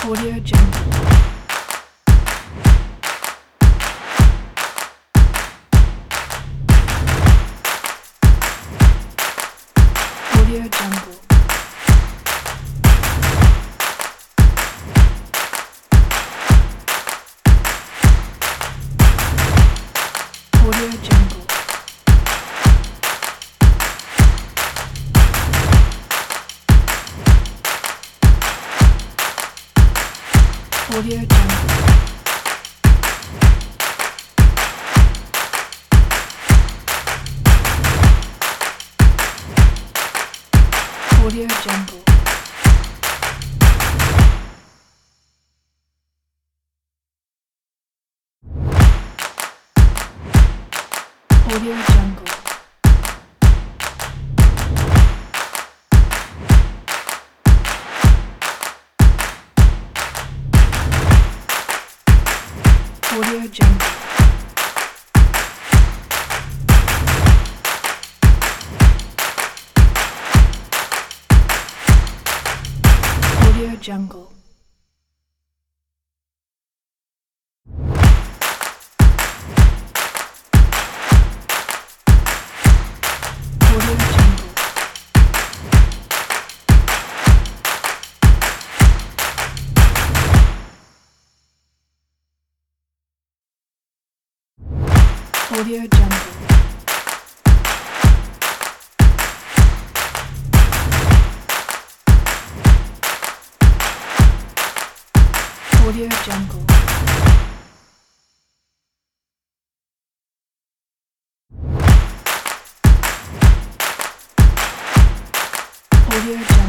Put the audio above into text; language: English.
Audio Jungle. Audio Jungle. Audio Jungle. Audio Jungle. Audio Jungle. Audio Jungle. Audio Jungle. Audio Jungle. Audio Jungle. Audio Jungle. Audio Jungle. Audio Jungle.